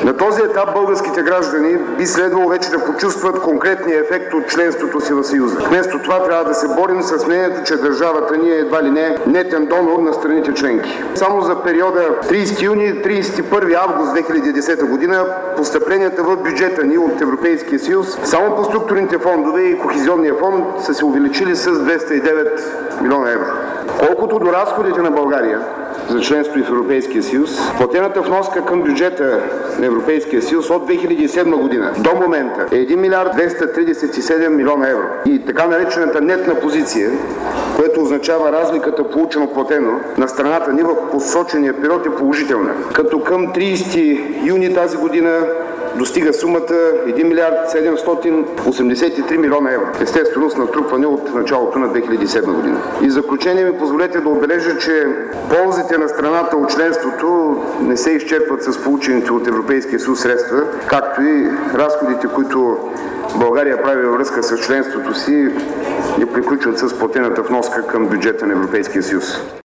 На този етап българските граждани би следвало вече да почувстват конкретния ефект от членството си в Съюза. Вместо това трябва да се борим с мнението, че държавата ни е едва ли не нетен донор на страните членки. Само за периода 30 юни 31 август 2010 година постъпленията в бюджета ни от Европейския съюз само по структурните фондове и Кохезионния фонд са се увеличили с 209 милиона евро. Колкото до разходите на България за членство в Европейския съюз, платената вноска към бюджета на Европейския съюз от 2007 година до момента е 1 милиард 237 милиона евро. И така наречената нетна позиция, което означава разликата получено-платено на страната ни в посочения период, е положителна. Като към 30 юни тази година достига сумата 1 милиард 783 милиона евро. Естествено с натрупване от началото на 2007 година. И в заключение ми позволете да отбележа, че ползите на страната от членството не се изчерпват с получените от Европейския съюз средства, както и разходите, които България прави във връзка с членството си, не приключват с платената вноска към бюджета на Европейския съюз.